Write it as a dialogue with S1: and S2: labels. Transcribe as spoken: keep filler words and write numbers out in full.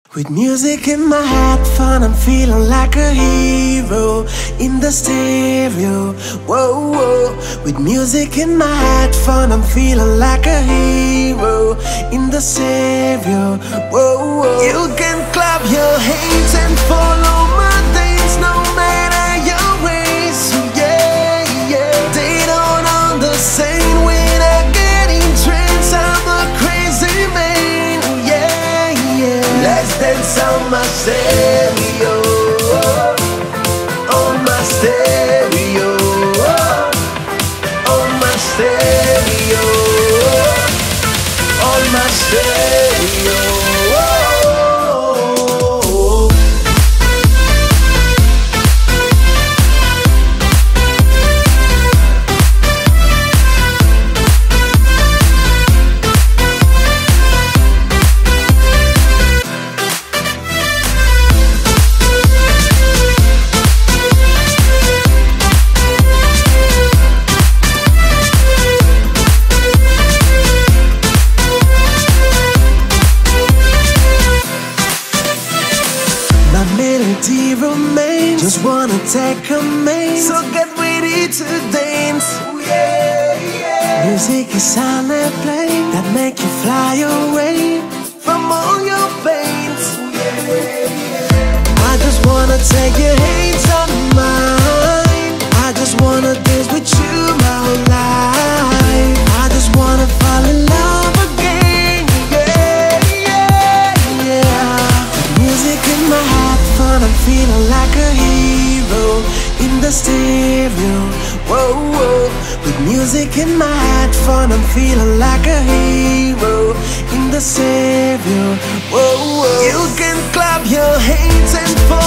S1: With music in my headphone, I'm feeling like a hero in the stereo. Whoa, whoa. With music in my headphone, I'm feeling like a hero in the stereo. Whoa, whoa. You can clap your hands and follow my dance, no matter your race. Yeah, yeah. They don't understand when I get in trance. I'm a crazy man. Yeah, yeah. Let's dance on my stereo, on my stereo, on my stereo, on my stereo. Melody remains, just wanna take a main, so get ready to dance. Ooh, yeah, yeah. Music is on a plane that make you fly away from all your pains. Ooh, yeah, yeah. I just wanna take your hands on mine. I just wanna dance with you my whole life. I just wanna fall in love again. Yeah, yeah, yeah. The music in my heart, I'm feeling like a hero in the stereo. Whoa, whoa. With music in my headphone, I'm feeling like a hero in the stereo. Whoa, whoa. You can clap your hands and fall